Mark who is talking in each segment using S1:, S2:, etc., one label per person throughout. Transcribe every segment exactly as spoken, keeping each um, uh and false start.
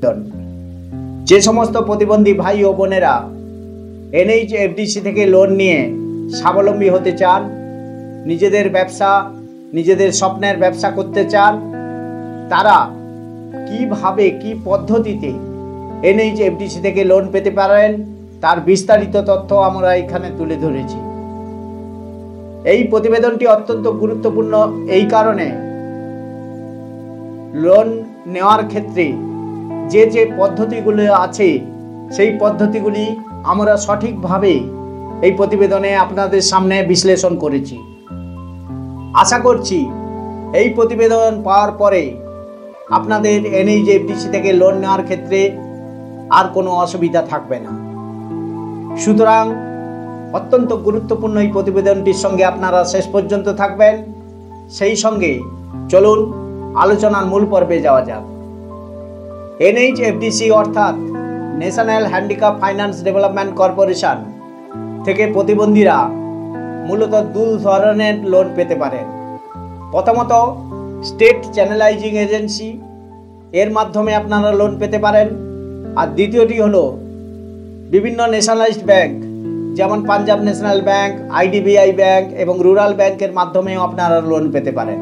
S1: যে সমস্ত প্রতিবন্ধী ভাই ও বোনেরা এনএইচএফডিসি থেকে লোন নিয়ে স্বাবলম্বী হতে চান, নিজেদের ব্যবসা নিজেদের স্বপ্নের ব্যবসা করতে চান, তারা কিভাবে কি পদ্ধতিতে এনএইচএফডিসি থেকে লোন পেতে পারেন তার বিস্তারিত তথ্য আমরা এখানে তুলে ধরেছি। এই প্রতিবেদনটি অত্যন্ত গুরুত্বপূর্ণ এই কারণে, লোন নেওয়ার ক্ষেত্রে যে যে পদ্ধতিগুলো আছে সেই পদ্ধতিগুলি আমরা সঠিকভাবে এই প্রতিবেদনে আপনাদের সামনে বিশ্লেষণ করেছি। আশা করছি এই প্রতিবেদন পাওয়ার পরে আপনাদের এনএইচএফডিসি থেকে লোন নেওয়ার ক্ষেত্রে আর কোনো অসুবিধা থাকবে না। সুতরাং অত্যন্ত গুরুত্বপূর্ণ এই প্রতিবেদনটির সঙ্গে আপনারা শেষ পর্যন্ত থাকবেন। সেই সঙ্গে চলুন আলোচনার মূল পর্বে যাওয়া যাক। এনএইচএফডিসি অর্থাৎ national handicap finance development corporation থেকে প্রতিবন্ধীরা মূলত দু ধরনের লোন পেতে পারেন। প্রথমত স্টেট চ্যানেলাইজিং এজেন্সি, এর মাধ্যমে আপনারা লোন পেতে পারেন। আর দ্বিতীয়টি হলো বিভিন্ন ন্যাশনালাইজড ব্যাংক, যেমন Punjab national bank, IDBI bank এবং রুরাল ব্যাংকের মাধ্যমেও আপনারা লোন পেতে পারেন।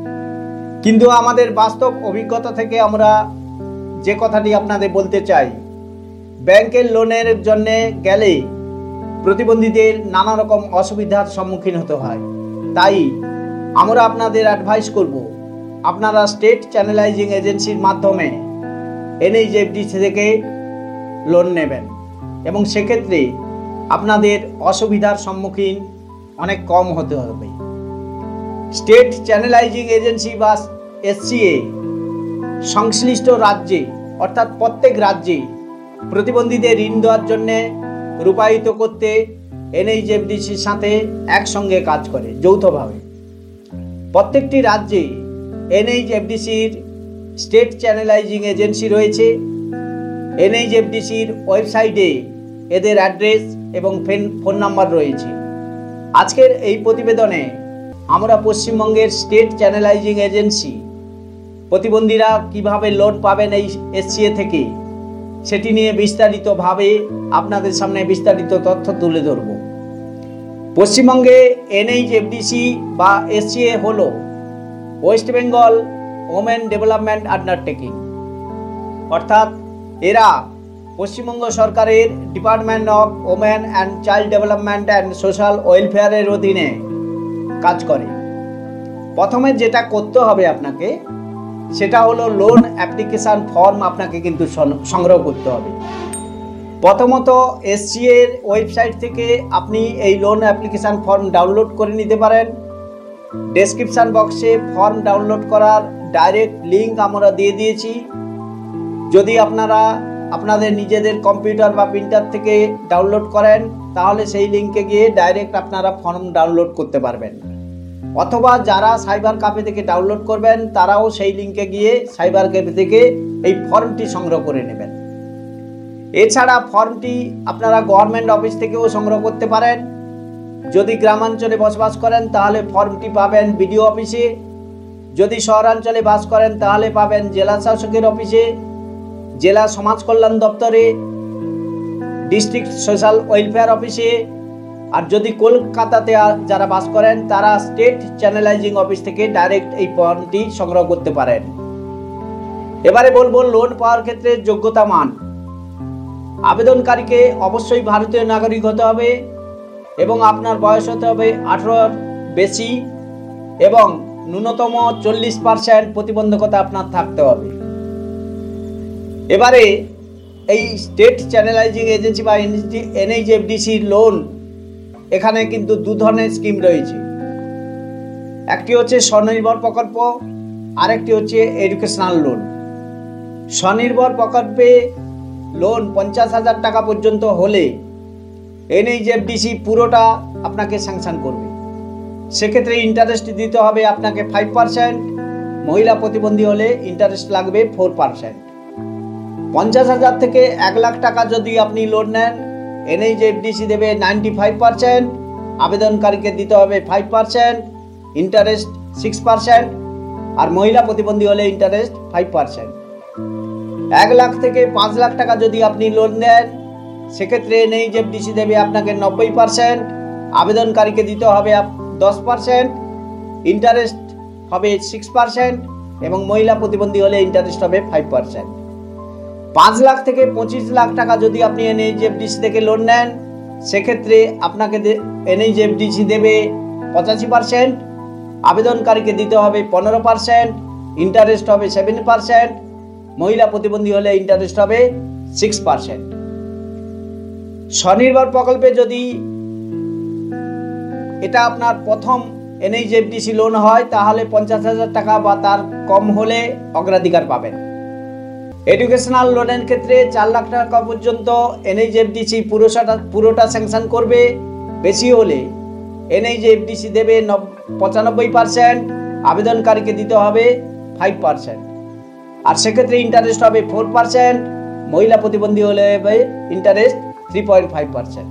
S1: কিন্তু আমাদের বাস্তব অভিজ্ঞতা থেকে আমরা যে কথাটি আপনাদের বলতে চাই, ব্যাংকের লোনের জন্য গেলে প্রতিবন্ধীদের নানা রকম অসুবিধার সম্মুখীন হতে হয়। তাই আমরা আপনাদের অ্যাডভাইস করব আপনারা স্টেট চ্যানেলাইজিং এজেন্সির মাধ্যমে এনএইচএফডিসি থেকে লোন নেবেন এবং সেক্ষেত্রে আপনাদের অসুবিধার সম্মুখীন অনেক কম হতে হবে। স্টেট চ্যানেলাইজিং এজেন্সি বা এসসিএ সংশ্লিষ্ট রাজ্যে অর্থাৎ প্রত্যেক রাজ্যে প্রতিবন্ধীদের ঋণ দেওয়ার জন্য রূপায়িত করতে এনএইচএফডিসির সাথে একসঙ্গে কাজ করে যৌথভাবে। প্রত্যেকটি রাজ্যে এনএইচএফডিসির স্টেট চ্যানেলাইজিং এজেন্সি রয়েছে। এনএইচএফডিসির ওয়েবসাইটে এদের অ্যাড্রেস এবং ফোন নাম্বার রয়েছে। আজকের এই প্রতিবেদনে আমরা পশ্চিমবঙ্গের স্টেট চ্যানেলাইজিং এজেন্সি প্রতিবন্ধীরা কিভাবে লোন পাবেন এই এসসিএ থেকে সেটি নিয়ে বিস্তারিতভাবে আপনাদের সামনে বিস্তারিত তথ্য তুলে ধরব। পশ্চিমবঙ্গে এনএইচএফডিসি বা এসসিএ হলো west Bengal women development undertaking, অর্থাৎ এরা পশ্চিমবঙ্গ সরকারের department of women and child development and social ওয়েলফেয়ারের অধীনে কাজ করে। প্রথমে যেটা করতে হবে আপনাকে সেটা হলো লোন অ্যাপ্লিকেশান ফর্ম আপনাকে কিন্তু সংগ্রহ করতে হবে। প্রথমত এসসিএর ওয়েবসাইট থেকে আপনি এই লোন অ্যাপ্লিকেশান ফর্ম ডাউনলোড করে নিতে পারেন। ডেসক্রিপশান বক্সে ফর্ম ডাউনলোড করার ডাইরেক্ট লিঙ্ক আমরা দিয়ে দিয়েছি। যদি আপনারা আপনাদের নিজেদের কম্পিউটার বা প্রিন্টার থেকে ডাউনলোড করেন তাহলে সেই লিঙ্কে গিয়ে ডাইরেক্ট আপনারা ফর্ম ডাউনলোড করতে পারবেন, অথবা যারা সাইবার ক্যাফে থেকে ডাউনলোড করবেন তারাও সেই লিঙ্কে গিয়ে সাইবার ক্যাফে থেকে এই ফর্মটি সংগ্রহ করে নেবেন। এছাড়া ফর্মটি আপনারা গভর্নমেন্ট অফিস থেকেও সংগ্রহ করতে পারেন। যদি গ্রামাঞ্চলে বসবাস করেন তাহলে ফর্মটি পাবেন বিডিও অফিসে, যদি শহরাঞ্চলে বাস করেন তাহলে পাবেন জেলা শাসকের অফিসে, জেলা সমাজ কল্যাণ দপ্তরে, ডিস্ট্রিক্ট সোশ্যাল ওয়েলফেয়ার অফিসে, আর যদি কলকাতাতে যারা বাস করেন তারা স্টেট চ্যানেলাইজিং অফিস থেকে ডাইরেক্ট এই ফর্মটি সংগ্রহ করতে পারেন। এবারে বলবো লোন পাওয়ার ক্ষেত্রে যোগ্যতা মান। আবেদনকারীকে অবশ্যই ভারতীয় নাগরিক হতে হবে এবং আপনার বয়স হতে হবে আঠারোর বেশি এবং ন্যূনতম চল্লিশ পার্সেন্ট প্রতিবন্ধকতা আপনার থাকতে হবে। এবারে এই স্টেট চ্যানেলাইজিং এজেন্সি বা এনএইচএফডিসির লোন, এখানে কিন্তু দু ধরনের স্কিম রয়েছে। একটি হচ্ছে স্বনির্ভর প্রকল্প, আরেকটি হচ্ছে এডুকেশনাল লোন। স্বনির্ভর প্রকল্পে লোন পঞ্চাশ হাজার টাকা পর্যন্ত হলে এনএইচএফডিসি পুরোটা আপনাকে স্যাংশন করবে। সেক্ষেত্রে ইন্টারেস্ট দিতে হবে আপনাকে ফাইভ পার্সেন্ট, মহিলা প্রতিবন্ধী হলে ইন্টারেস্ট লাগবে ফোর পার্সেন্ট। পঞ্চাশ হাজার থেকে এক লাখ টাকা যদি আপনি লোন নেন এনএইচএফডিসি দেবে নাইনটি ফাইভ পার্সেন্ট, আবেদনকারীকে দিতে হবে five percent, interest six percent, আর মহিলা প্রতিবন্ধী হলে ইন্টারেস্ট ফাইভ পার্সেন্ট। এক লাখ থেকে পাঁচ লাখ টাকা যদি আপনি লোন নেন, সেক্ষেত্রে এনএইচএফডিসি দেবে আপনাকে নব্বই পার্সেন্ট, আবেদনকারীকে দিতে হবে দশ পার্সেন্ট, ইন্টারেস্ট হবে সিক্স পার্সেন্ট এবং মহিলা প্রতিবন্ধী হলে ইন্টারেস্ট হবে ফাইভ পার্সেন্ট। পাঁচ লাখ থেকে পঁচিশ লাখ টাকা যদি আপনি এনএইচএফডিসি থেকে লোন নেন, সেক্ষেত্রে আপনাকে এনএইচএফডিসি দেবে পঁচাশি পার্সেন্ট, আবেদনকারীকে দিতে হবে পনেরো পার্সেন্ট, ইন্টারেস্ট হবে সেভেন পার্সেন্ট, মহিলা প্রতিবন্ধী হলে ইন্টারেস্ট হবে সিক্স পার্সেন্ট। স্বনির্ভর প্রকল্পে যদি এটা আপনার প্রথম এনএইচএফডিসি লোন হয়, তাহলে পঞ্চাশ হাজার টাকা বা তার কম হলে অগ্রাধিকার পাবেন। এডুকেশনাল লোনের ক্ষেত্রে চার লাখ টাকা পর্যন্ত এনএইচএফডিসি পুরোটা পুরোটা স্যাংশন করবে। বেশি হলে এনএইচএফডিসি দেবে পঁচানব্বই পার্সেন্ট, আবেদনকারীকে দিতে হবে ফাইভ পার্সেন্ট, আর সেক্ষেত্রে ইন্টারেস্ট হবে ফোর পার্সেন্ট, মহিলা প্রতিবন্ধী হলে হবে interest three point five percent.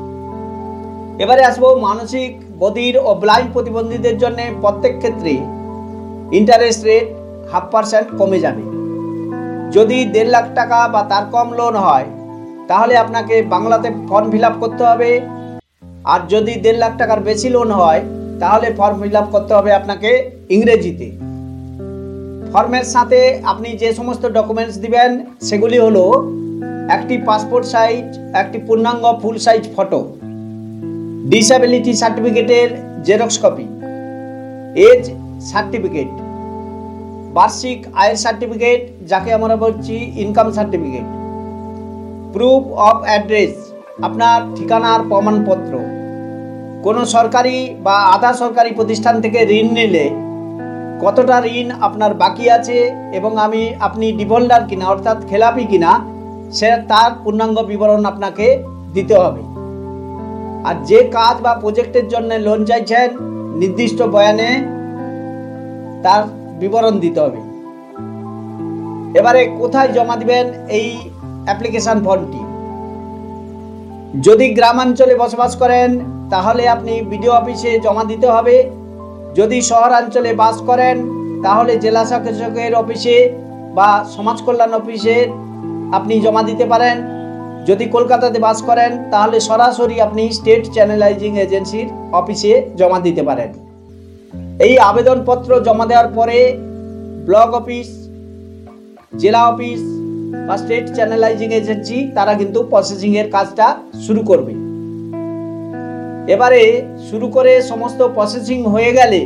S1: এবারে আসবো মানসিক বধির ও ব্লাইন্ড প্রতিবন্ধীদের জন্য প্রত্যেক ক্ষেত্রে ইন্টারেস্ট রেট হাফ পার্সেন্ট কমে যাবে। যদি দেড় লাখ টাকা বা তার কম লোন হয়, তাহলে আপনাকে বাংলাতে ফর্ম ফিল আপ করতে হবে, আর যদি দেড় লাখ টাকার বেশি লোন হয়, তাহলে ফর্ম ফিল আপ করতে হবে আপনাকে ইংরেজিতে। ফর্মের সাথে আপনি যে সমস্ত ডকুমেন্টস দিবেন সেগুলি হলো একটি পাসপোর্ট সাইজ, একটি পূর্ণাঙ্গ ফুল সাইজ ফটো, ডিসএবিলিটি সার্টিফিকেটের জেরক্স কপি, এজ সার্টিফিকেট, বার্ষিক আয়ের সার্টিফিকেট যাকে আমরা বলছি income certificate, proof of address আপনার ঠিকানার প্রমাণপত্র, কোনো সরকারি বা আধা সরকারি প্রতিষ্ঠান থেকে ঋণ নিলে কতটা ঋণ আপনার বাকি আছে এবং আমি আপনি ডিফল্টার কিনা অর্থাৎ খেলাপি কিনা সে তার পূর্ণাঙ্গ বিবরণ আপনাকে দিতে হবে। আর যে কাজ বা প্রজেক্টের জন্য লোন চাইছেন নির্দিষ্ট বয়ানে তার বিবরণ দিতে হবে। এবারে কোথায় জমা দিবেন এই অ্যাপ্লিকেশন ফর্মটি? যদি গ্রামাঞ্চলে বসবাস করেন তাহলে আপনি বিডিও অফিসে জমা দিতে হবে। যদি শহরাঞ্চলে বাস করেন তাহলে জেলা শাসকের অফিসে বা সমাজ কল্যাণ অফিসে আপনি জমা দিতে পারেন। যদি কলকাতাতে বাস করেন তাহলে সরাসরি আপনি স্টেট চ্যানেলাইজিং এজেন্সির অফিসে জমা দিতে পারেন। এই আবেদনপত্র জমা দেওয়ার পরে ব্লক অফিস, জেলা অফিস বা স্টেট চ্যানেলাইজিং এজেন্সি তারা কিন্তু প্রসেসিংয়ের কাজটা শুরু করবে। এবারে শুরু করে সমস্ত প্রসেসিং হয়ে গেলে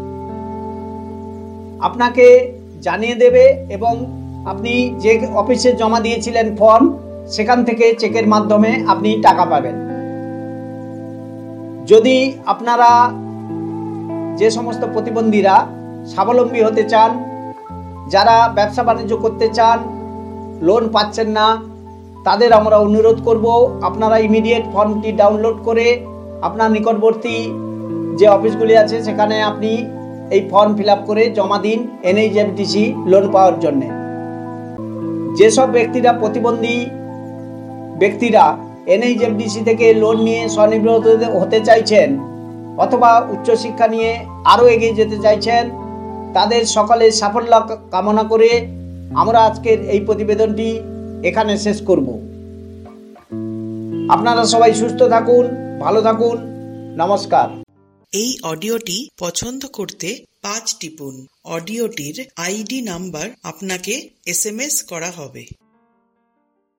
S1: আপনাকে জানিয়ে দেবে এবং আপনি যে অফিসে জমা দিয়েছিলেন ফর্ম সেখান থেকে চেকের মাধ্যমে আপনি টাকা পাবেন। যদি আপনারা যে সমস্ত প্রতিবন্ধীরা স্বাবলম্বী হতে চান, যারা ব্যবসা বাণিজ্য করতে চান, লোন পাচ্ছেন না, তাদের আমরা অনুরোধ করব আপনারা ইমিডিয়েট ফর্মটি ডাউনলোড করে আপনার নিকটবর্তী যে অফিসগুলি আছে সেখানে আপনি এই ফর্ম ফিল আপ করে জমা দিন এনএইচএফডিসি লোন পাওয়ার জন্য। যেসব ব্যক্তিরা প্রতিবন্ধী ব্যক্তিরা এনএইচএফডিসি থেকে লোন নিয়ে স্বনির্ভর হতে চাইছেন অথবা উচ্চশিক্ষা নিয়ে আরও এগিয়ে যেতে চাইছেন, তাদের সকলের সাফল্য কামনা করে আমরা আজকের এই প্রতিবেদনটি এখানে শেষ করব। আপনারা সবাই সুস্থ থাকুন, ভালো থাকুন, নমস্কার।
S2: এই অডিওটি পছন্দ করতে পাঁচ টিপুন। অডিওটির আইডি নাম্বার আপনাকে এস এম এস করা হবে।